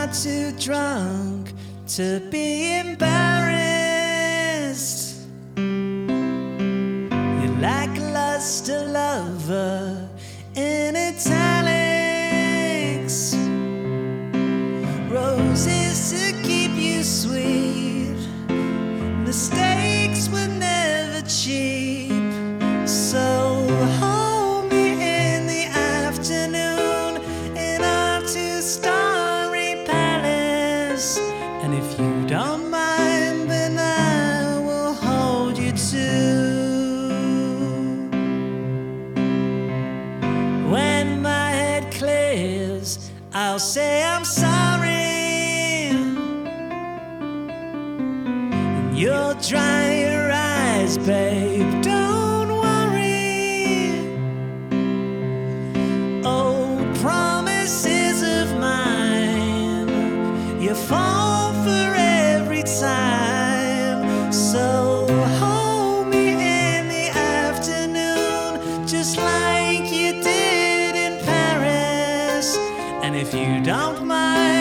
too drunk to be embarrassed. You're like a luster lover in italics. Roses to keep you sweet. Mistakes were never cheap. So hold me in the afternoon in our two-story palace. And if you don't mind, then I will hold you too. When my head clears, I'll say I'm sorry. And you'll dry your eyes, babe, don't worry. Oh, promises of mine, you fall for every time. So hold me in the afternoon, just like you did in Paris. And if you don't mind,